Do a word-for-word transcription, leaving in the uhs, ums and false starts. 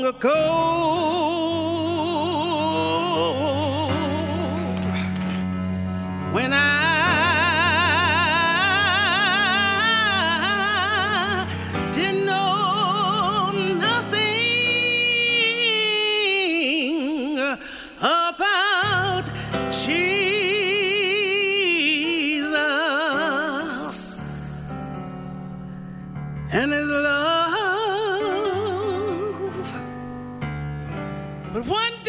ago. When I didn't know nothing about Jesus and his love, but one